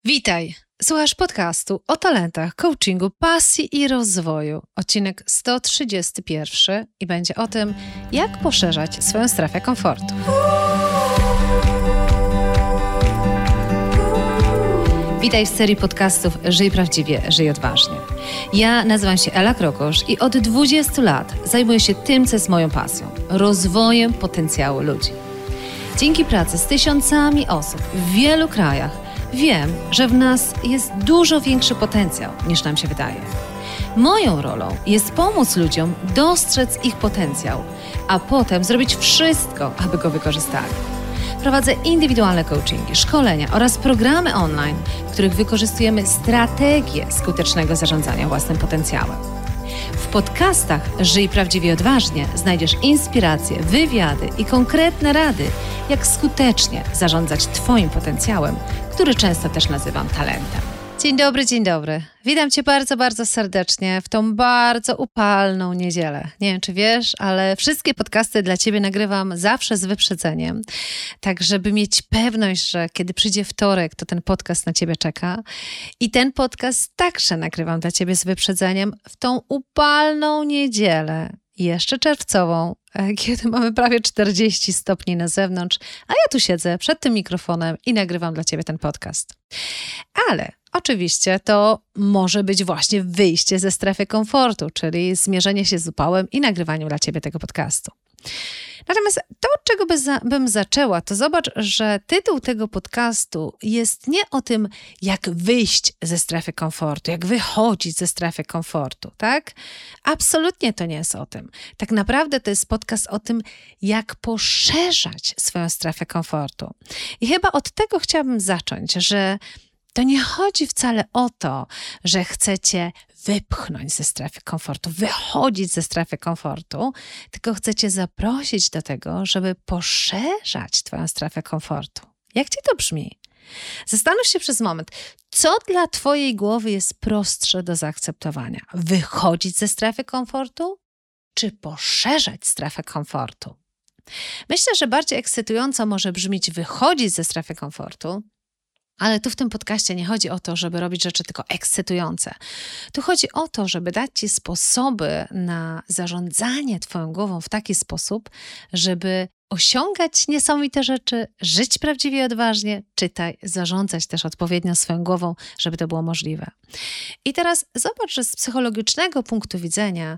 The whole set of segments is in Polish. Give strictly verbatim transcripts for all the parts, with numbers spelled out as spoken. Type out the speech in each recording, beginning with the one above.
Witaj! Słuchasz podcastu o talentach, coachingu, pasji i rozwoju. Odcinek sto trzydziesty pierwszy i będzie o tym, jak poszerzać swoją strefę komfortu. Witaj w serii podcastów Żyj Prawdziwie, Żyj Odważnie. Ja nazywam się Ela Krokosz i od dwudziestu lat zajmuję się tym, co jest moją pasją – rozwojem potencjału ludzi. Dzięki pracy z tysiącami osób w wielu krajach wiem, że w nas jest dużo większy potencjał, niż nam się wydaje. Moją rolą jest pomóc ludziom dostrzec ich potencjał, a potem zrobić wszystko, aby go wykorzystali. Prowadzę indywidualne coachingi, szkolenia oraz programy online, w których wykorzystujemy strategię skutecznego zarządzania własnym potencjałem. W podcastach Żyj Prawdziwie Odważnie znajdziesz inspiracje, wywiady i konkretne rady, jak skutecznie zarządzać Twoim potencjałem, który często też nazywam talentem. Dzień dobry, dzień dobry. Witam Cię bardzo, bardzo serdecznie w tą bardzo upalną niedzielę. Nie wiem, czy wiesz, ale wszystkie podcasty dla Ciebie nagrywam zawsze z wyprzedzeniem, tak żeby mieć pewność, że kiedy przyjdzie wtorek, to ten podcast na Ciebie czeka. I ten podcast także nagrywam dla Ciebie z wyprzedzeniem w tą upalną niedzielę, jeszcze czerwcową, kiedy mamy prawie czterdzieści stopni na zewnątrz, a ja tu siedzę przed tym mikrofonem i nagrywam dla Ciebie ten podcast. Ale oczywiście to może być właśnie wyjście ze strefy komfortu, czyli zmierzenie się z upałem i nagrywanie dla Ciebie tego podcastu. Natomiast to, od czego by za, bym zaczęła, to zobacz, że tytuł tego podcastu jest nie o tym, jak wyjść ze strefy komfortu, jak wychodzić ze strefy komfortu, tak? Absolutnie to nie jest o tym. Tak naprawdę to jest podcast o tym, jak poszerzać swoją strefę komfortu. I chyba od tego chciałabym zacząć, że to nie chodzi wcale o to, że chcecie wypchnąć ze strefy komfortu, wychodzić ze strefy komfortu, tylko chcecie zaprosić do tego, żeby poszerzać Twoją strefę komfortu. Jak Ci to brzmi? Zastanów się przez moment, co dla Twojej głowy jest prostsze do zaakceptowania? Wychodzić ze strefy komfortu, czy poszerzać strefę komfortu? Myślę, że bardziej ekscytująco może brzmieć wychodzić ze strefy komfortu, ale tu w tym podcaście nie chodzi o to, żeby robić rzeczy tylko ekscytujące. Tu chodzi o to, żeby dać Ci sposoby na zarządzanie Twoją głową w taki sposób, żeby osiągać niesamowite rzeczy, żyć prawdziwie odważnie, czytaj, zarządzać też odpowiednio swoją głową, żeby to było możliwe. I teraz zobacz, że z psychologicznego punktu widzenia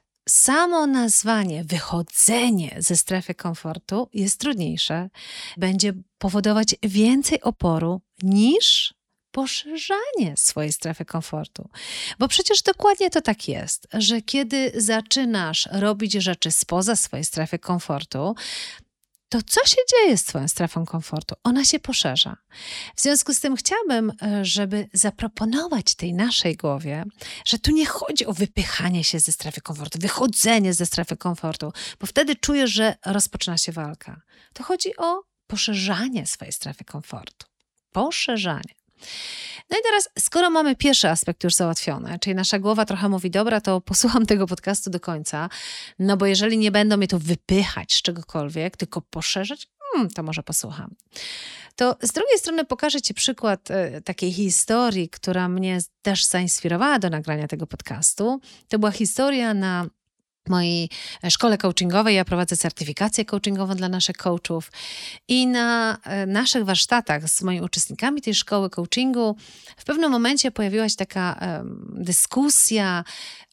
samo nazwanie, wychodzenie ze strefy komfortu jest trudniejsze, będzie powodować więcej oporu niż poszerzanie swojej strefy komfortu. Bo przecież dokładnie to tak jest, że kiedy zaczynasz robić rzeczy spoza swojej strefy komfortu, to co się dzieje z Twoją strefą komfortu? Ona się poszerza. W związku z tym chciałabym, żeby zaproponować tej naszej głowie, że tu nie chodzi o wypychanie się ze strefy komfortu, wychodzenie ze strefy komfortu, bo wtedy czujesz, że rozpoczyna się walka. To chodzi o poszerzanie swojej strefy komfortu. Poszerzanie. No i teraz, skoro mamy pierwszy aspekt już załatwiony, czyli nasza głowa trochę mówi, dobra, to posłucham tego podcastu do końca, no bo jeżeli nie będą mnie to wypychać z czegokolwiek, tylko poszerzać, hmm, to może posłucham. To z drugiej strony pokażę Ci przykład e, takiej historii, która mnie też zainspirowała do nagrania tego podcastu. To była historia na mojej szkole coachingowej. Ja prowadzę certyfikację coachingową dla naszych coachów i na naszych warsztatach z moimi uczestnikami tej szkoły coachingu w pewnym momencie pojawiła się taka um, dyskusja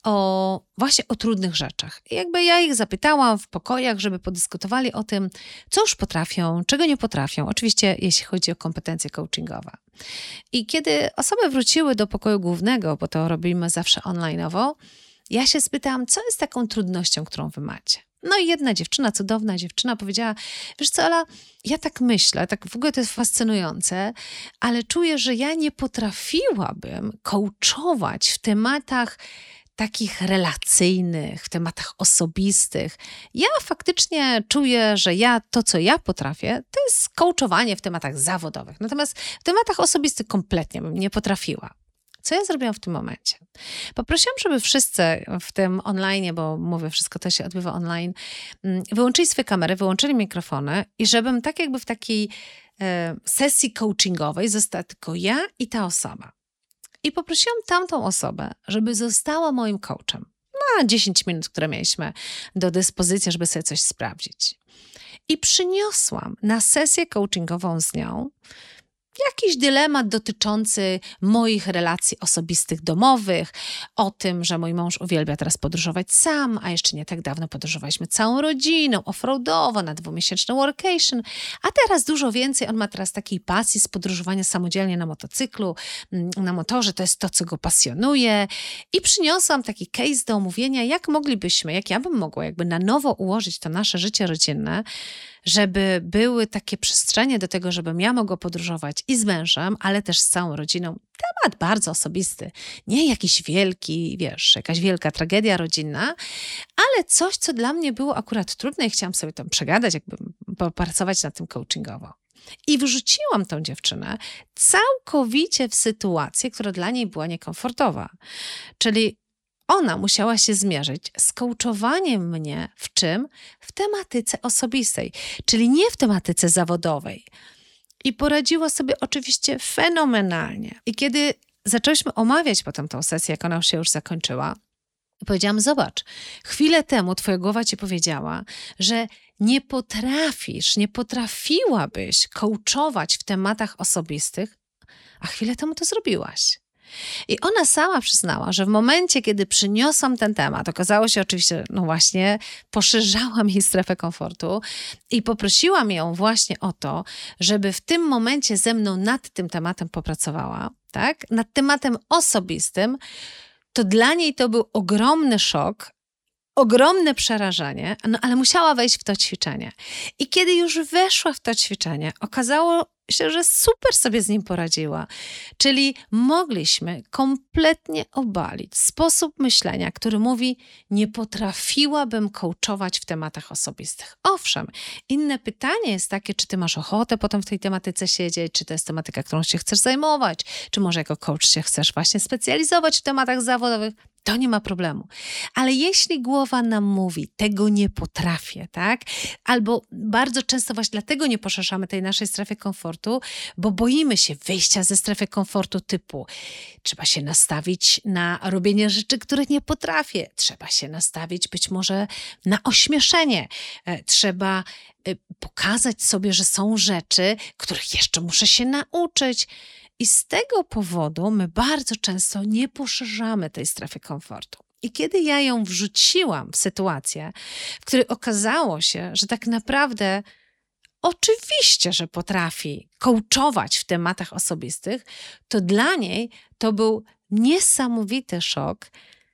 o właśnie o trudnych rzeczach. I jakby ja ich zapytałam w pokojach, żeby podyskutowali o tym, co już potrafią, czego nie potrafią. Oczywiście jeśli chodzi o kompetencje coachingowe. I kiedy osoby wróciły do pokoju głównego, bo to robimy zawsze online'owo, ja się spytałam, co jest taką trudnością, którą wy macie? No i jedna dziewczyna, cudowna dziewczyna powiedziała, wiesz co, Ela, ja tak myślę, tak w ogóle to jest fascynujące, ale czuję, że ja nie potrafiłabym coachować w tematach takich relacyjnych, w tematach osobistych. Ja faktycznie czuję, że ja to, co ja potrafię, to jest coachowanie w tematach zawodowych. Natomiast w tematach osobistych kompletnie bym nie potrafiła. Co ja zrobiłam w tym momencie? Poprosiłam, żeby wszyscy w tym online, bo mówię, wszystko to się odbywa online, wyłączyli swoje kamery, wyłączyli mikrofony i żebym tak jakby w takiej e, sesji coachingowej została tylko ja i ta osoba. I poprosiłam tamtą osobę, żeby została moim coachem. Na dziesięć minut, które mieliśmy do dyspozycji, żeby sobie coś sprawdzić. I przyniosłam na sesję coachingową z nią jakiś dylemat dotyczący moich relacji osobistych, domowych, o tym, że mój mąż uwielbia teraz podróżować sam, a jeszcze nie tak dawno podróżowaliśmy całą rodziną, offroadowo, na dwumiesięczny workation, a teraz dużo więcej, on ma teraz takiej pasji z podróżowania samodzielnie na motocyklu, na motorze, to jest to, co go pasjonuje. I przyniosłam taki case do omówienia, jak moglibyśmy, jak ja bym mogła jakby na nowo ułożyć to nasze życie rodzinne, żeby były takie przestrzenie do tego, żebym ja mogła podróżować i z mężem, ale też z całą rodziną. Temat bardzo osobisty, nie jakiś wielki, wiesz, jakaś wielka tragedia rodzinna, ale coś, co dla mnie było akurat trudne i chciałam sobie tam przegadać, jakby popracować nad tym coachingowo. I wrzuciłam tą dziewczynę całkowicie w sytuację, która dla niej była niekomfortowa. Czyli ona musiała się zmierzyć z coachowaniem mnie w czym? W tematyce osobistej, czyli nie w tematyce zawodowej. I poradziła sobie oczywiście fenomenalnie. I kiedy zaczęłyśmy omawiać potem tą sesję, jak ona się już zakończyła, powiedziałam, zobacz, chwilę temu twoja głowa ci powiedziała, że nie potrafisz, nie potrafiłabyś coachować w tematach osobistych, a chwilę temu to zrobiłaś. I ona sama przyznała, że w momencie, kiedy przyniosłam ten temat, okazało się oczywiście, no właśnie, poszerzałam jej strefę komfortu i poprosiłam ją właśnie o to, żeby w tym momencie ze mną nad tym tematem popracowała, tak? Nad tematem osobistym, to dla niej to był ogromny szok, ogromne przerażenie, no ale musiała wejść w to ćwiczenie. I kiedy już weszła w to ćwiczenie, okazało się, że super sobie z nim poradziła. Czyli mogliśmy kompletnie obalić sposób myślenia, który mówi, nie potrafiłabym coachować w tematach osobistych. Owszem, inne pytanie jest takie, czy ty masz ochotę potem w tej tematyce siedzieć, czy to jest tematyka, którą się chcesz zajmować, czy może jako coach się chcesz właśnie specjalizować w tematach zawodowych. To nie ma problemu. Ale jeśli głowa nam mówi, tego nie potrafię, tak? Albo bardzo często właśnie dlatego nie poszerzamy tej naszej strefy komfortu, bo boimy się wyjścia ze strefy komfortu typu trzeba się nastawić na robienie rzeczy, które nie potrafię. Trzeba się nastawić być może na ośmieszenie. Trzeba pokazać sobie, że są rzeczy, których jeszcze muszę się nauczyć. I z tego powodu my bardzo często nie poszerzamy tej strefy komfortu. I kiedy ja ją wrzuciłam w sytuację, w której okazało się, że tak naprawdę oczywiście, że potrafi coachować w tematach osobistych, to dla niej to był niesamowity szok,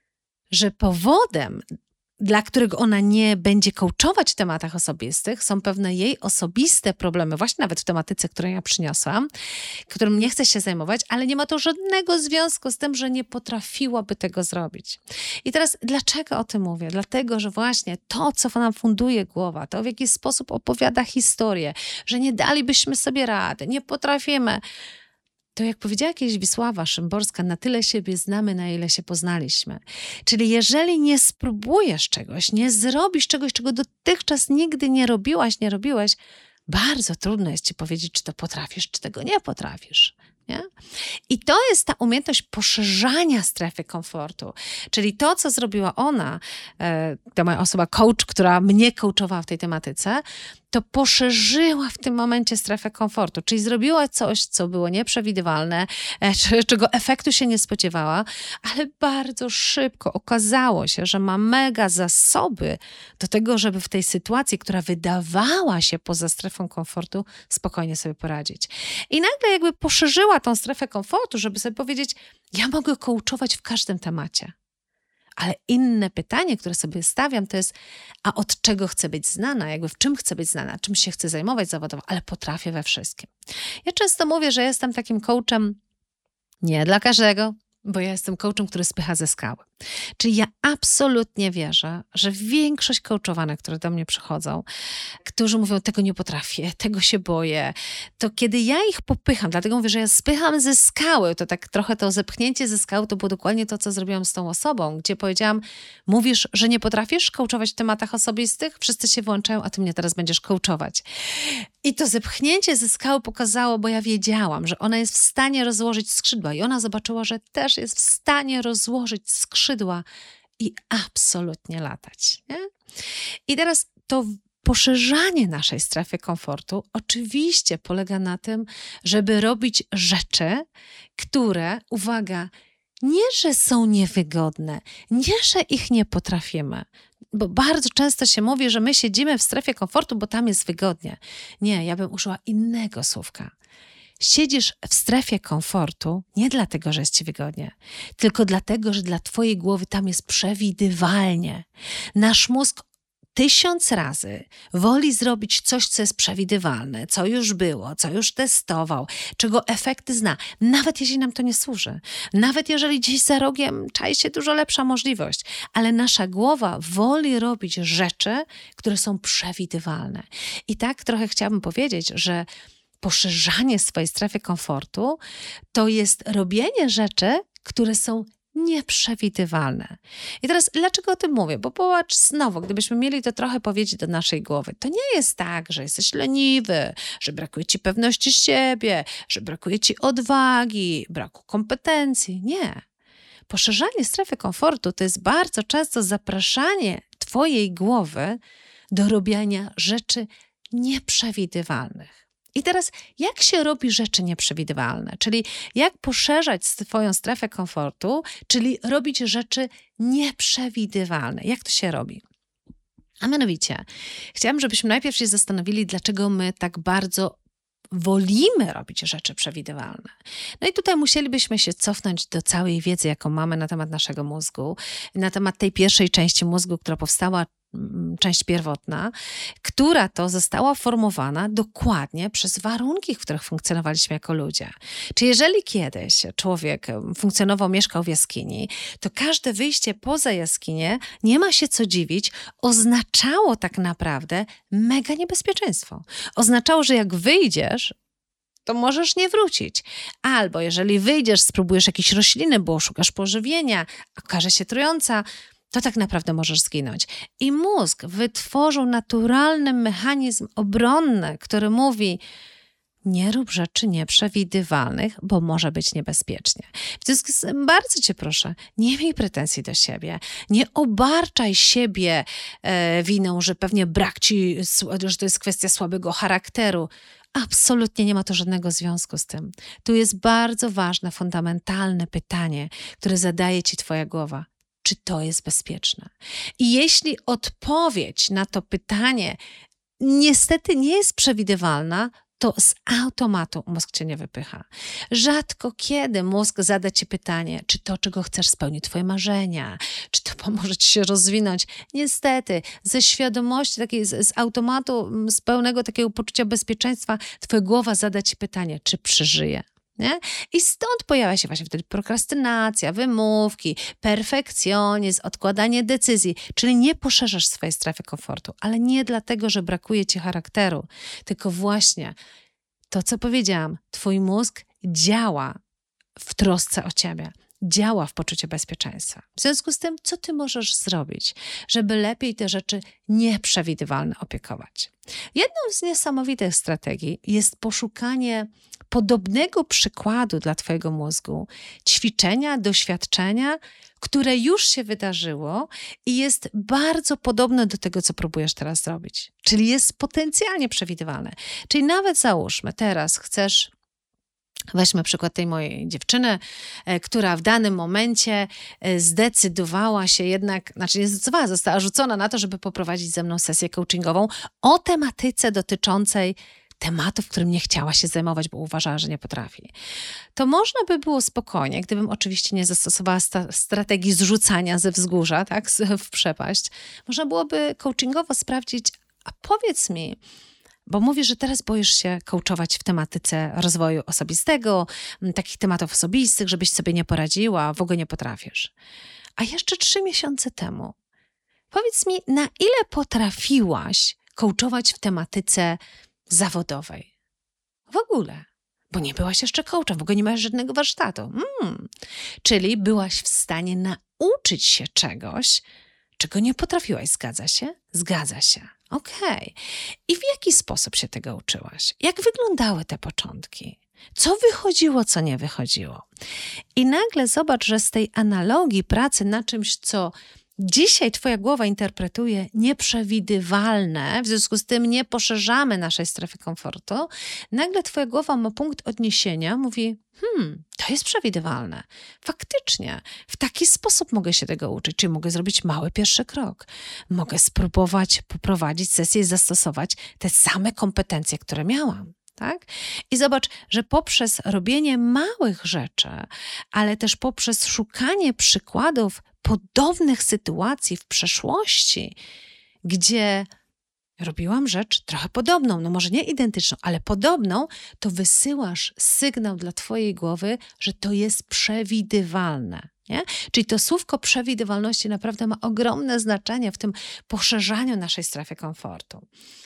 że powodem, dla którego ona nie będzie coachować w tematach osobistych, są pewne jej osobiste problemy, właśnie nawet w tematyce, którą ja przyniosłam, którym nie chce się zajmować, ale nie ma to żadnego związku z tym, że nie potrafiłaby tego zrobić. I teraz dlaczego o tym mówię? Dlatego, że właśnie to, co nam funduje głowa, to w jaki sposób opowiada historię, że nie dalibyśmy sobie rady, nie potrafimy. To jak powiedziała kiedyś Wisława Szymborska, na tyle siebie znamy, na ile się poznaliśmy. Czyli jeżeli nie spróbujesz czegoś, nie zrobisz czegoś, czego dotychczas nigdy nie robiłaś, nie robiłeś, bardzo trudno jest ci powiedzieć, czy to potrafisz, czy tego nie potrafisz. Nie? I to jest ta umiejętność poszerzania strefy komfortu. Czyli to, co zrobiła ona, ta moja osoba coach, która mnie coachowała w tej tematyce, to poszerzyła w tym momencie strefę komfortu. Czyli zrobiła coś, co było nieprzewidywalne, czego efektu się nie spodziewała, ale bardzo szybko okazało się, że ma mega zasoby do tego, żeby w tej sytuacji, która wydawała się poza strefą komfortu, spokojnie sobie poradzić. I nagle jakby poszerzyła tą strefę komfortu, żeby sobie powiedzieć, ja mogę coachować w każdym temacie. Ale inne pytanie, które sobie stawiam, to jest, a od czego chcę być znana? Jakby w czym chcę być znana? Czym się chcę zajmować zawodowo? Ale potrafię we wszystkim. Ja często mówię, że jestem takim coachem nie dla każdego, bo ja jestem coachem, który spycha ze skały. Czyli ja absolutnie wierzę, że większość coachowanych, które do mnie przychodzą, którzy mówią, tego nie potrafię, tego się boję, to kiedy ja ich popycham, dlatego mówię, że ja spycham ze skały, to tak trochę to zepchnięcie ze skały to było dokładnie to, co zrobiłam z tą osobą, gdzie powiedziałam, mówisz, że nie potrafisz coachować w tematach osobistych? Wszyscy się włączają, a ty mnie teraz będziesz coachować. I to zepchnięcie ze skały pokazało, bo ja wiedziałam, że ona jest w stanie rozłożyć skrzydła i ona zobaczyła, że też jest w stanie rozłożyć skrzydła i absolutnie latać. Nie? I teraz to poszerzanie naszej strefy komfortu oczywiście polega na tym, żeby robić rzeczy, które, uwaga, nie, że są niewygodne, nie, że ich nie potrafimy, bo bardzo często się mówi, że my siedzimy w strefie komfortu, bo tam jest wygodnie. Nie, ja bym użyła innego słówka. Siedzisz w strefie komfortu nie dlatego, że jest ci wygodnie, tylko dlatego, że dla twojej głowy tam jest przewidywalnie. Nasz mózg tysiąc razy woli zrobić coś, co jest przewidywalne, co już było, co już testował, czego efekty zna, nawet jeśli nam to nie służy. Nawet jeżeli gdzieś za rogiem czai się dużo lepsza możliwość, ale nasza głowa woli robić rzeczy, które są przewidywalne. I tak trochę chciałabym powiedzieć, że poszerzanie swojej strefy komfortu to jest robienie rzeczy, które są nieprzewidywalne. I teraz dlaczego o tym mówię? Bo popatrz znowu, gdybyśmy mieli to trochę powiedzieć do naszej głowy, to nie jest tak, że jesteś leniwy, że brakuje ci pewności siebie, że brakuje ci odwagi, braku kompetencji. Nie. Poszerzanie strefy komfortu to jest bardzo często zapraszanie twojej głowy do robienia rzeczy nieprzewidywalnych. I teraz, jak się robi rzeczy nieprzewidywalne? Czyli jak poszerzać swoją strefę komfortu, czyli robić rzeczy nieprzewidywalne. Jak to się robi? A mianowicie, chciałam, żebyśmy najpierw się zastanowili, dlaczego my tak bardzo wolimy robić rzeczy przewidywalne. No i tutaj musielibyśmy się cofnąć do całej wiedzy, jaką mamy na temat naszego mózgu, na temat tej pierwszej części mózgu, która powstała, część pierwotna, która to została formowana dokładnie przez warunki, w których funkcjonowaliśmy jako ludzie. Czy jeżeli kiedyś człowiek funkcjonował, mieszkał w jaskini, to każde wyjście poza jaskinię, nie ma się co dziwić, oznaczało tak naprawdę mega niebezpieczeństwo. Oznaczało, że jak wyjdziesz, to możesz nie wrócić. Albo jeżeli wyjdziesz, spróbujesz jakieś rośliny, bo szukasz pożywienia, okaże się trująca, to tak naprawdę możesz zginąć. I mózg wytworzył naturalny mechanizm obronny, który mówi, nie rób rzeczy nieprzewidywalnych, bo może być niebezpiecznie. W związku z tym bardzo cię proszę, nie miej pretensji do siebie, nie obarczaj siebie e, winą, że pewnie brak ci, że to jest kwestia słabego charakteru. Absolutnie nie ma to żadnego związku z tym. Tu jest bardzo ważne, fundamentalne pytanie, które zadaje ci twoja głowa. Czy to jest bezpieczne? I jeśli odpowiedź na to pytanie niestety nie jest przewidywalna, to z automatu mózg cię nie wypycha. Rzadko kiedy mózg zada ci pytanie, czy to, czego chcesz, spełni twoje marzenia, czy to pomoże ci się rozwinąć. Niestety, ze świadomości, takiej z, z automatu, z pełnego takiego poczucia bezpieczeństwa, twoja głowa zada ci pytanie, czy przeżyje. Nie? I stąd pojawia się właśnie wtedy prokrastynacja, wymówki, perfekcjonizm, odkładanie decyzji, czyli nie poszerzasz swojej strefy komfortu, ale nie dlatego, że brakuje ci charakteru, tylko właśnie to, co powiedziałam, twój mózg działa w trosce o ciebie, działa w poczuciu bezpieczeństwa. W związku z tym, co ty możesz zrobić, żeby lepiej te rzeczy nieprzewidywalne opiekować? Jedną z niesamowitych strategii jest poszukanie podobnego przykładu dla twojego mózgu, ćwiczenia, doświadczenia, które już się wydarzyło i jest bardzo podobne do tego, co próbujesz teraz zrobić. Czyli jest potencjalnie przewidywalne. Czyli nawet załóżmy, teraz chcesz, weźmy przykład tej mojej dziewczyny, e, która w danym momencie e, zdecydowała się jednak, znaczy nie zdecydowała, została rzucona na to, żeby poprowadzić ze mną sesję coachingową o tematyce dotyczącej tematu, w którym nie chciała się zajmować, bo uważała, że nie potrafi. To można by było spokojnie, gdybym oczywiście nie zastosowała sta- strategii zrzucania ze wzgórza, tak, w przepaść, można byłoby coachingowo sprawdzić, a powiedz mi, Bo mówisz, że teraz boisz się coachować w tematyce rozwoju osobistego, takich tematów osobistych, żebyś sobie nie poradziła, w ogóle nie potrafisz. A jeszcze trzy miesiące temu, powiedz mi, na ile potrafiłaś coachować w tematyce zawodowej? W ogóle. Bo nie byłaś jeszcze coachem, w ogóle nie masz żadnego warsztatu. Mm. Czyli byłaś w stanie nauczyć się czegoś, czego nie potrafiłaś. Zgadza się? Zgadza się. Okej. Okay. I w jaki sposób się tego uczyłaś? Jak wyglądały te początki? Co wychodziło, co nie wychodziło? I nagle zobacz, że z tej analogii pracy na czymś, co dzisiaj twoja głowa interpretuje nieprzewidywalne, w związku z tym nie poszerzamy naszej strefy komfortu, nagle twoja głowa ma punkt odniesienia, mówi, hmm, to jest przewidywalne. Faktycznie, w taki sposób mogę się tego uczyć, czyli mogę zrobić mały pierwszy krok. Mogę spróbować poprowadzić sesję i zastosować te same kompetencje, które miałam. Tak? I zobacz, że poprzez robienie małych rzeczy, ale też poprzez szukanie przykładów podobnych sytuacji w przeszłości, gdzie robiłam rzecz trochę podobną, no może nie identyczną, ale podobną, to wysyłasz sygnał dla twojej głowy, że to jest przewidywalne. Nie? Czyli to słówko przewidywalności naprawdę ma ogromne znaczenie w tym poszerzaniu naszej strefy komfortu.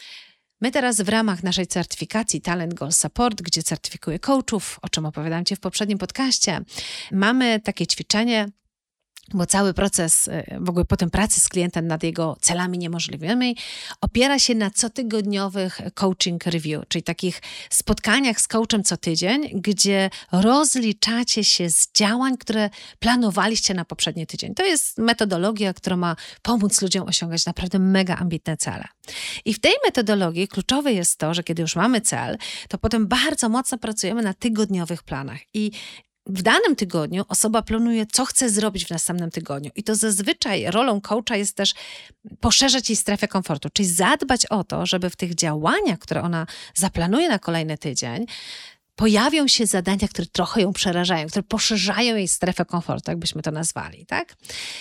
My teraz w ramach naszej certyfikacji Talent Goal Support, gdzie certyfikuję coachów, o czym opowiadałam Ci w poprzednim podcaście, mamy takie ćwiczenie, bo cały proces w ogóle potem pracy z klientem nad jego celami niemożliwymi opiera się na cotygodniowych coaching review, czyli takich spotkaniach z coachem co tydzień, gdzie rozliczacie się z działań, które planowaliście na poprzedni tydzień. To jest metodologia, która ma pomóc ludziom osiągać naprawdę mega ambitne cele. I w tej metodologii kluczowe jest to, że kiedy już mamy cel, to potem bardzo mocno pracujemy na tygodniowych planach i w danym tygodniu osoba planuje, co chce zrobić w następnym tygodniu. I to zazwyczaj rolą coacha jest też poszerzać jej strefę komfortu, czyli zadbać o to, żeby w tych działaniach, które ona zaplanuje na kolejny tydzień, pojawią się zadania, które trochę ją przerażają, które poszerzają jej strefę komfortu, jakbyśmy to nazwali, tak?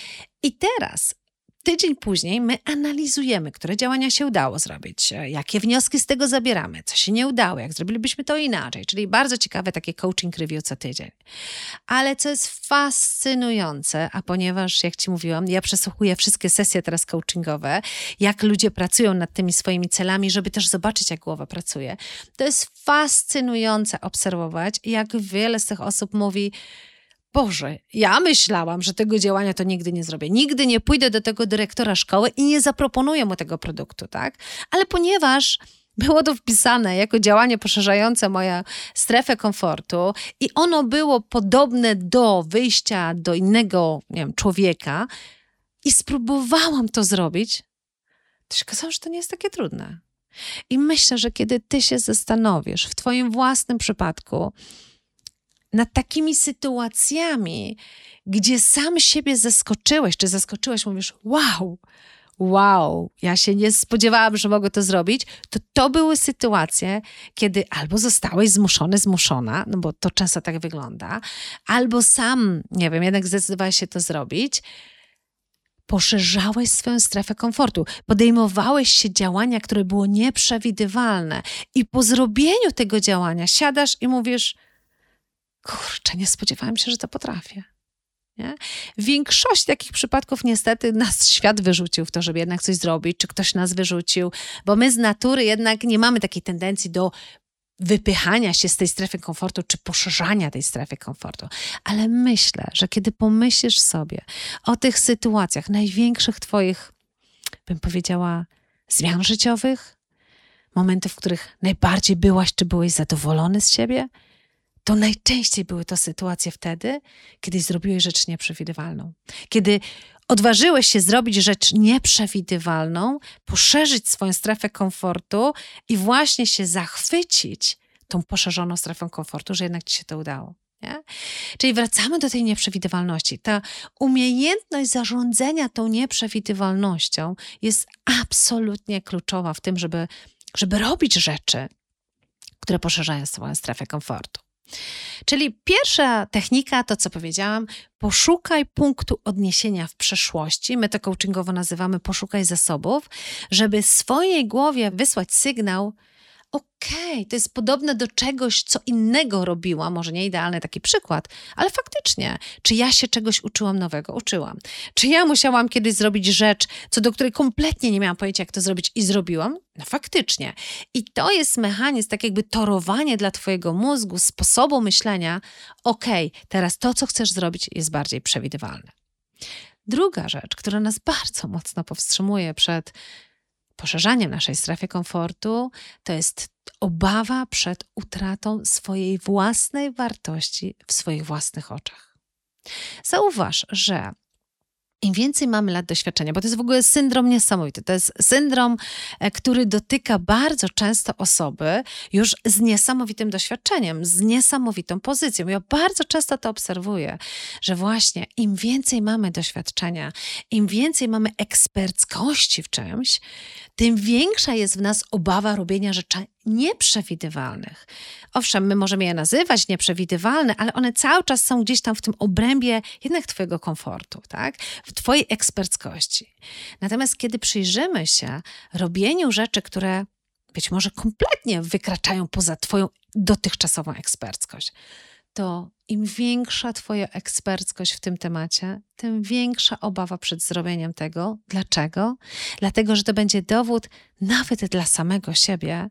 I teraz tydzień później my analizujemy, które działania się udało zrobić, jakie wnioski z tego zabieramy, co się nie udało, jak zrobilibyśmy to inaczej, czyli bardzo ciekawe takie coaching review co tydzień. Ale co jest fascynujące, a ponieważ, jak Ci mówiłam, ja przesłuchuję wszystkie sesje teraz coachingowe, jak ludzie pracują nad tymi swoimi celami, żeby też zobaczyć, jak głowa pracuje, to jest fascynujące obserwować, jak wiele z tych osób mówi: Boże, ja myślałam, że tego działania to nigdy nie zrobię. Nigdy nie pójdę do tego dyrektora szkoły i nie zaproponuję mu tego produktu, tak? Ale ponieważ było to wpisane jako działanie poszerzające moją strefę komfortu i ono było podobne do wyjścia do innego, nie wiem, człowieka i spróbowałam to zrobić, to się okazało, że to nie jest takie trudne. I myślę, że kiedy ty się zastanowisz w twoim własnym przypadku nad takimi sytuacjami, gdzie sam siebie zaskoczyłeś, czy zaskoczyłeś, mówisz: wow, wow, ja się nie spodziewałam, że mogę to zrobić, to to były sytuacje, kiedy albo zostałeś zmuszony, zmuszona, no bo to często tak wygląda, albo sam, nie wiem, jednak zdecydowałeś się to zrobić, poszerzałeś swoją strefę komfortu, podejmowałeś się działania, które było nieprzewidywalne i po zrobieniu tego działania siadasz i mówisz: kurczę, nie spodziewałam się, że to potrafię. Nie? W większości takich przypadków niestety nas świat wyrzucił w to, żeby jednak coś zrobić, czy ktoś nas wyrzucił, bo my z natury jednak nie mamy takiej tendencji do wypychania się z tej strefy komfortu, czy poszerzania tej strefy komfortu. Ale myślę, że kiedy pomyślisz sobie o tych sytuacjach, największych twoich, bym powiedziała, zmian życiowych, momentów, w których najbardziej byłaś, czy byłeś zadowolony z siebie, to najczęściej były to sytuacje wtedy, kiedy zrobiłeś rzecz nieprzewidywalną. Kiedy odważyłeś się zrobić rzecz nieprzewidywalną, poszerzyć swoją strefę komfortu i właśnie się zachwycić tą poszerzoną strefą komfortu, że jednak ci się to udało. Nie? Czyli wracamy do tej nieprzewidywalności. Ta umiejętność zarządzania tą nieprzewidywalnością jest absolutnie kluczowa w tym, żeby, żeby robić rzeczy, które poszerzają swoją strefę komfortu. Czyli pierwsza technika, to co powiedziałam, poszukaj punktu odniesienia w przeszłości. My to coachingowo nazywamy poszukaj zasobów, żeby swojej głowie wysłać sygnał: okej, okay, to jest podobne do czegoś, co innego robiłam, może nie idealny taki przykład, ale faktycznie, czy ja się czegoś uczyłam nowego? Uczyłam. Czy ja musiałam kiedyś zrobić rzecz, co do której kompletnie nie miałam pojęcia, jak to zrobić i zrobiłam? No faktycznie. I to jest mechanizm, tak jakby torowanie dla twojego mózgu, sposobu myślenia, okej, okay, teraz to, co chcesz zrobić, jest bardziej przewidywalne. Druga rzecz, która nas bardzo mocno powstrzymuje przed poszerzaniem naszej strefy komfortu, to jest obawa przed utratą swojej własnej wartości w swoich własnych oczach. Zauważ, że im więcej mamy lat doświadczenia, bo to jest w ogóle syndrom niesamowity, to jest syndrom, który dotyka bardzo często osoby już z niesamowitym doświadczeniem, z niesamowitą pozycją. Ja bardzo często to obserwuję, że właśnie im więcej mamy doświadczenia, im więcej mamy eksperckości w czymś, tym większa jest w nas obawa robienia rzeczy nieprzewidywalnych. Owszem, my możemy je nazywać nieprzewidywalne, ale one cały czas są gdzieś tam w tym obrębie jednak twojego komfortu, tak? W twojej eksperckości. Natomiast kiedy przyjrzymy się robieniu rzeczy, które być może kompletnie wykraczają poza twoją dotychczasową eksperckość, to im większa twoja eksperckość w tym temacie, tym większa obawa przed zrobieniem tego. Dlaczego? Dlatego, że to będzie dowód nawet dla samego siebie,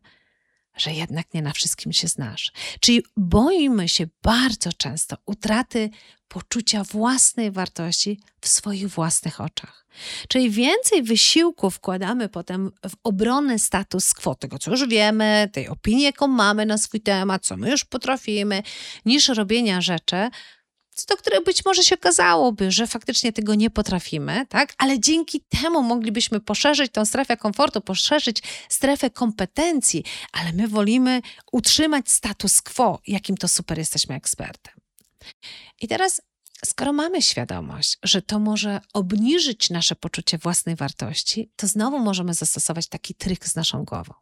że jednak nie na wszystkim się znasz. Czyli boimy się bardzo często utraty poczucia własnej wartości w swoich własnych oczach. Czyli więcej wysiłku wkładamy potem w obronę status quo, tego co już wiemy, tej opinii, jaką mamy na swój temat, co my już potrafimy, niż robienia rzeczy, co do których być może się okazałoby, że faktycznie tego nie potrafimy, tak? Ale dzięki temu moglibyśmy poszerzyć tą strefę komfortu, poszerzyć strefę kompetencji, ale my wolimy utrzymać status quo, jakim to super jesteśmy ekspertem. I teraz, skoro mamy świadomość, że to może obniżyć nasze poczucie własnej wartości, to znowu możemy zastosować taki trik z naszą głową.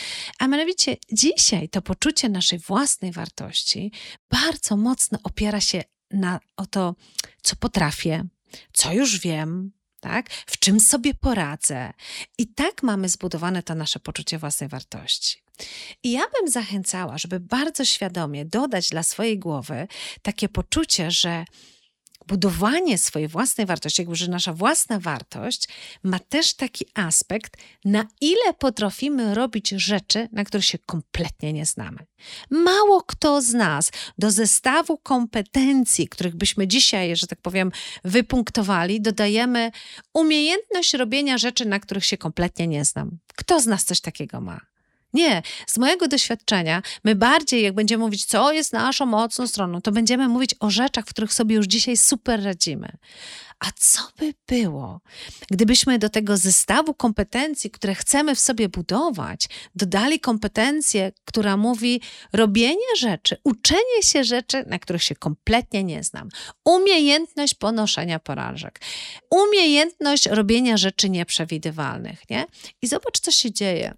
A mianowicie dzisiaj to poczucie naszej własnej wartości bardzo mocno opiera się na o to, co potrafię, co już wiem, tak? W czym sobie poradzę. I tak mamy zbudowane to nasze poczucie własnej wartości. I ja bym zachęcała, żeby bardzo świadomie dodać dla swojej głowy takie poczucie, że budowanie swojej własnej wartości, jakby, że nasza własna wartość ma też taki aspekt, na ile potrafimy robić rzeczy, na których się kompletnie nie znamy. Mało kto z nas do zestawu kompetencji, których byśmy dzisiaj, że tak powiem, wypunktowali, dodajemy umiejętność robienia rzeczy, na których się kompletnie nie znam. Kto z nas coś takiego ma? Nie, z mojego doświadczenia my bardziej, jak będziemy mówić, co jest naszą mocną stroną, to będziemy mówić o rzeczach, w których sobie już dzisiaj super radzimy. A co by było, gdybyśmy do tego zestawu kompetencji, które chcemy w sobie budować, dodali kompetencję, która mówi robienie rzeczy, uczenie się rzeczy, na których się kompletnie nie znam. Umiejętność ponoszenia porażek. Umiejętność robienia rzeczy nieprzewidywalnych, nie? I zobacz, co się dzieje.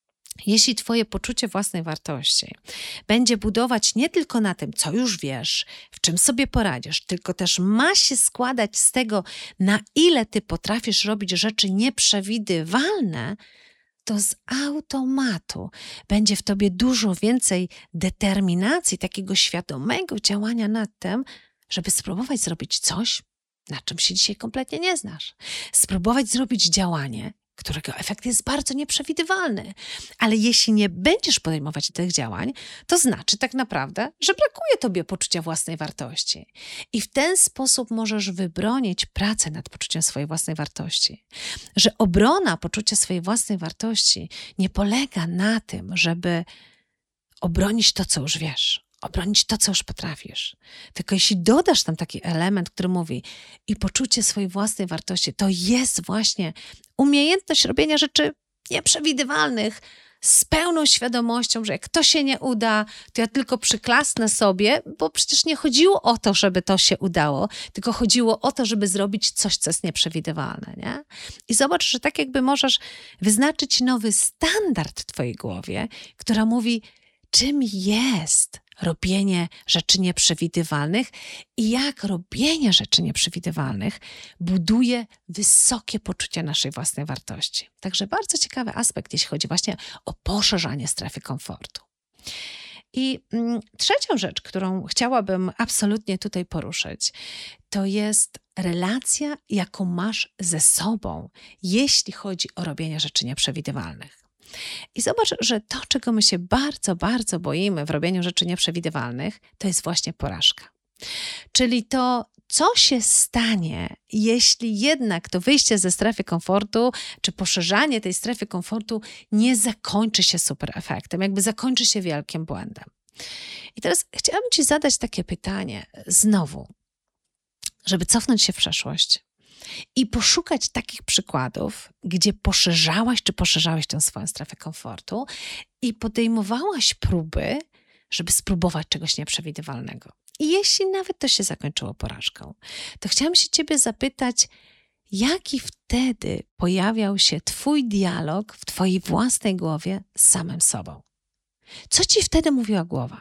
Jeśli twoje poczucie własnej wartości będzie budować nie tylko na tym, co już wiesz, w czym sobie poradzisz, tylko też ma się składać z tego, na ile ty potrafisz robić rzeczy nieprzewidywalne, to z automatu będzie w tobie dużo więcej determinacji, takiego świadomego działania nad tym, żeby spróbować zrobić coś, na czym się dzisiaj kompletnie nie znasz. Spróbować zrobić działanie, którego efekt jest bardzo nieprzewidywalny. Ale jeśli nie będziesz podejmować tych działań, to znaczy tak naprawdę, że brakuje tobie poczucia własnej wartości. I w ten sposób możesz wybronić pracę nad poczuciem swojej własnej wartości. Że obrona poczucia swojej własnej wartości nie polega na tym, żeby obronić to, co już wiesz. Obronić to, co już potrafisz. Tylko jeśli dodasz tam taki element, który mówi i poczucie swojej własnej wartości, to jest właśnie umiejętność robienia rzeczy nieprzewidywalnych z pełną świadomością, że jak to się nie uda, to ja tylko przyklasnę sobie, bo przecież nie chodziło o to, żeby to się udało, tylko chodziło o to, żeby zrobić coś, co jest nieprzewidywalne, nie? I zobacz, że tak jakby możesz wyznaczyć nowy standard w twojej głowie, która mówi, czym jest robienie rzeczy nieprzewidywalnych i jak robienie rzeczy nieprzewidywalnych buduje wysokie poczucie naszej własnej wartości. Także bardzo ciekawy aspekt, jeśli chodzi właśnie o poszerzanie strefy komfortu. I mm, trzecią rzecz, którą chciałabym absolutnie tutaj poruszyć, to jest relacja, jaką masz ze sobą, jeśli chodzi o robienie rzeczy nieprzewidywalnych. I zobacz, że to, czego my się bardzo, bardzo boimy w robieniu rzeczy nieprzewidywalnych, to jest właśnie porażka. Czyli to, co się stanie, jeśli jednak to wyjście ze strefy komfortu, czy poszerzanie tej strefy komfortu nie zakończy się super efektem, jakby zakończy się wielkim błędem. I teraz chciałabym Ci zadać takie pytanie znowu, żeby cofnąć się w przeszłość i poszukać takich przykładów, gdzie poszerzałaś czy poszerzałeś tę swoją strefę komfortu i podejmowałaś próby, żeby spróbować czegoś nieprzewidywalnego. I jeśli nawet to się zakończyło porażką, to chciałam się Ciebie zapytać, jaki wtedy pojawiał się Twój dialog w Twojej własnej głowie z samym sobą? Co Ci wtedy mówiła głowa?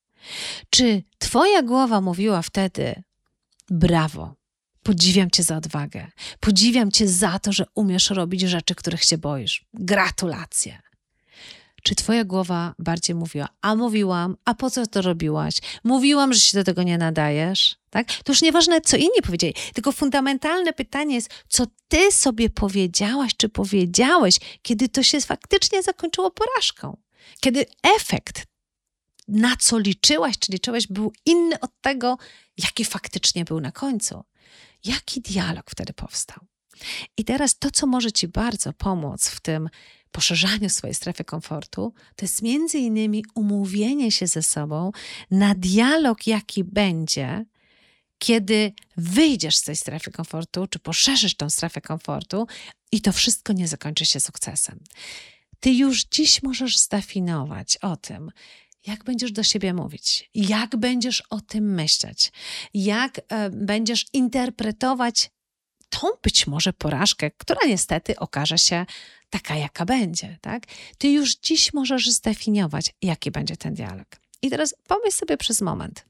Czy Twoja głowa mówiła wtedy: brawo, podziwiam Cię za odwagę, podziwiam Cię za to, że umiesz robić rzeczy, których się boisz, gratulacje? Czy Twoja głowa bardziej mówiła: a mówiłam, a po co to robiłaś? Mówiłam, że się do tego nie nadajesz. Tak? To już nieważne, co inni powiedzieli, tylko fundamentalne pytanie jest, co Ty sobie powiedziałaś, czy powiedziałeś, kiedy to się faktycznie zakończyło porażką. Kiedy efekt, na co liczyłaś, czy liczyłeś, był inny od tego, jaki faktycznie był na końcu. Jaki dialog wtedy powstał? I teraz to, co może Ci bardzo pomóc w tym poszerzaniu swojej strefy komfortu, to jest między innymi umówienie się ze sobą na dialog, jaki będzie, kiedy wyjdziesz z tej strefy komfortu, czy poszerzysz tą strefę komfortu i to wszystko nie zakończy się sukcesem. Ty już dziś możesz zdefiniować o tym, jak będziesz do siebie mówić, jak będziesz o tym myśleć, jak e, będziesz interpretować tą być może porażkę, która niestety okaże się taka, jaka będzie. Tak? Ty już dziś możesz zdefiniować, jaki będzie ten dialog. I teraz pomyśl sobie przez moment.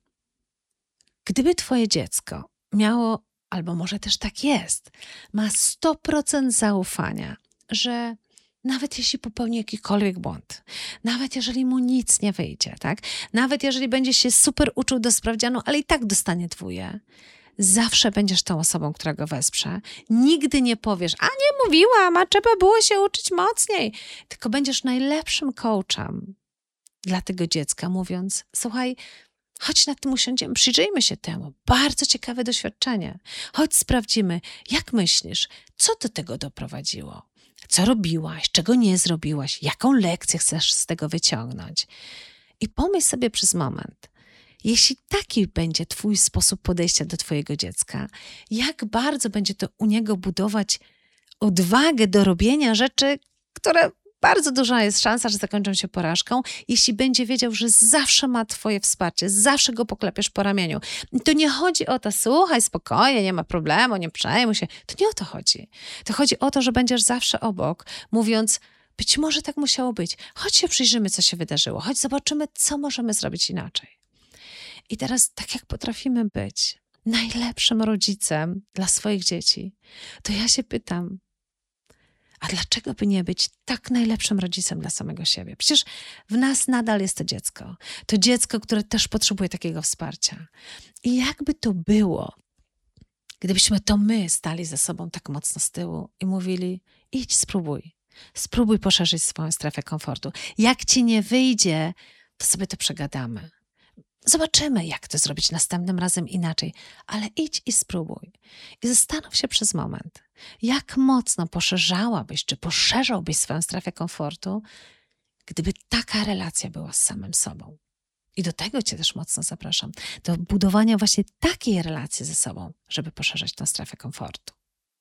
Gdyby Twoje dziecko miało, albo może też tak jest, ma sto procent zaufania, że nawet jeśli popełni jakikolwiek błąd, nawet jeżeli mu nic nie wyjdzie, tak? Nawet jeżeli będzie się super uczył do sprawdzianu, ale i tak dostanie dwóje, zawsze będziesz tą osobą, która go wesprze. Nigdy nie powiesz: a nie mówiłam, a trzeba było się uczyć mocniej. Tylko będziesz najlepszym coachem dla tego dziecka, mówiąc: słuchaj, chodź nad tym usiądziemy, przyjrzyjmy się temu. Bardzo ciekawe doświadczenie. Chodź sprawdzimy, jak myślisz, co do tego doprowadziło? Co robiłaś, czego nie zrobiłaś, jaką lekcję chcesz z tego wyciągnąć? I pomyśl sobie przez moment, jeśli taki będzie Twój sposób podejścia do Twojego dziecka, jak bardzo będzie to u niego budować odwagę do robienia rzeczy, które bardzo duża jest szansa, że zakończą się porażką, jeśli będzie wiedział, że zawsze ma Twoje wsparcie, zawsze go poklepiesz po ramieniu. I to nie chodzi o to: słuchaj, spokojnie, nie ma problemu, nie przejmuj się. To nie o to chodzi. To chodzi o to, że będziesz zawsze obok, mówiąc: być może tak musiało być. Chodź się przyjrzymy, co się wydarzyło. Chodź zobaczymy, co możemy zrobić inaczej. I teraz, tak jak potrafimy być najlepszym rodzicem dla swoich dzieci, to ja się pytam, a dlaczego by nie być tak najlepszym rodzicem dla samego siebie? Przecież w nas nadal jest to dziecko. To dziecko, które też potrzebuje takiego wsparcia. I jakby to było, gdybyśmy to my stali ze sobą tak mocno z tyłu i mówili: idź, spróbuj. Spróbuj poszerzyć swoją strefę komfortu. Jak ci nie wyjdzie, to sobie to przegadamy. Zobaczymy, jak to zrobić następnym razem inaczej, ale idź i spróbuj. I zastanów się przez moment, jak mocno poszerzałabyś, czy poszerzałbyś swoją strefę komfortu, gdyby taka relacja była z samym sobą. I do tego Cię też mocno zapraszam, do budowania właśnie takiej relacji ze sobą, żeby poszerzać tę strefę komfortu.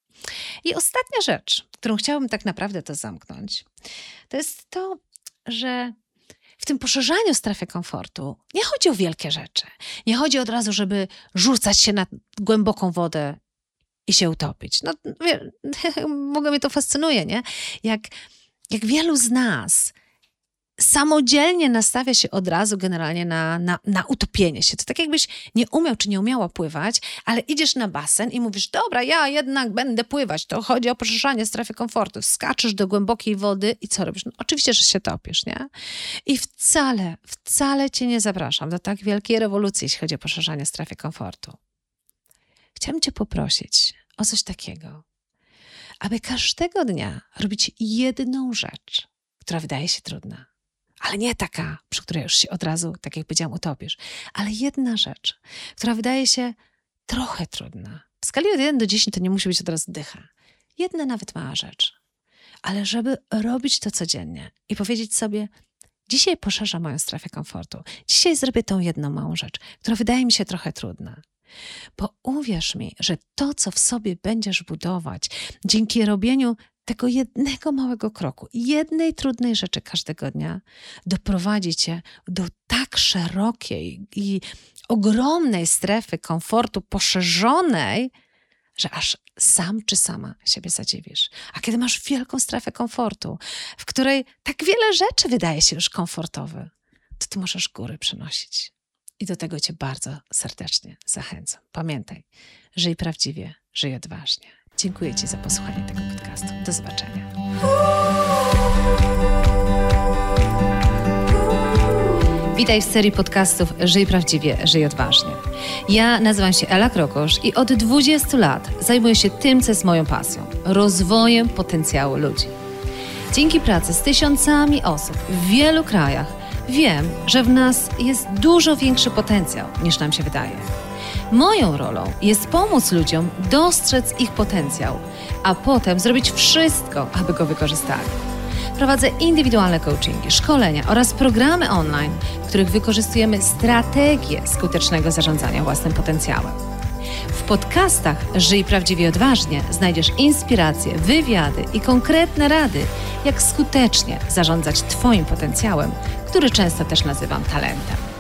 I ostatnia rzecz, którą chciałabym tak naprawdę to zamknąć, to jest to, że w tym poszerzaniu strefy komfortu nie chodzi o wielkie rzeczy. Nie chodzi od razu, żeby rzucać się na głęboką wodę i się utopić. No, w ogóle mnie to fascynuje, nie? Jak, jak wielu z nas samodzielnie nastawia się od razu generalnie na, na, na utopienie się. To tak jakbyś nie umiał czy nie umiała pływać, ale idziesz na basen i mówisz, dobra, ja jednak będę pływać. To chodzi o poszerzanie strefy komfortu. Skaczesz do głębokiej wody i co robisz? No, oczywiście, że się topisz, nie? I wcale, wcale cię nie zapraszam do tak wielkiej rewolucji, jeśli chodzi o poszerzanie strefy komfortu. Chciałam cię poprosić o coś takiego, aby każdego dnia robić jedną rzecz, która wydaje się trudna. Ale nie taka, przy której już się od razu, tak jak powiedziałam, utopisz. Ale jedna rzecz, która wydaje się trochę trudna. W skali od jeden do dziesięciu to nie musi być od razu dycha. Jedna nawet mała rzecz. Ale żeby robić to codziennie i powiedzieć sobie, dzisiaj poszerzam moją strefę komfortu. Dzisiaj zrobię tą jedną małą rzecz, która wydaje mi się trochę trudna. Bo uwierz mi, że to, co w sobie będziesz budować, dzięki robieniu tego jednego małego kroku, jednej trudnej rzeczy każdego dnia, doprowadzi cię do tak szerokiej i ogromnej strefy komfortu, poszerzonej, że aż sam czy sama siebie zadziwisz. A kiedy masz wielką strefę komfortu, w której tak wiele rzeczy wydaje się już komfortowe, to ty możesz góry przenosić. I do tego cię bardzo serdecznie zachęcam. Pamiętaj, żyj prawdziwie, żyj odważnie. Dziękuję ci za posłuchanie tego podcastu. Do zobaczenia. Witaj w serii podcastów Żyj prawdziwie, żyj odważnie. Ja nazywam się Ela Krokosz i od dwudziestu lat zajmuję się tym, co jest moją pasją. Rozwojem potencjału ludzi. Dzięki pracy z tysiącami osób w wielu krajach wiem, że w nas jest dużo większy potencjał, niż nam się wydaje. Moją rolą jest pomóc ludziom dostrzec ich potencjał, a potem zrobić wszystko, aby go wykorzystali. Prowadzę indywidualne coachingi, szkolenia oraz programy online, w których wykorzystujemy strategię skutecznego zarządzania własnym potencjałem. W podcastach Żyj prawdziwie odważnie znajdziesz inspiracje, wywiady i konkretne rady, jak skutecznie zarządzać Twoim potencjałem, który często też nazywam talentem.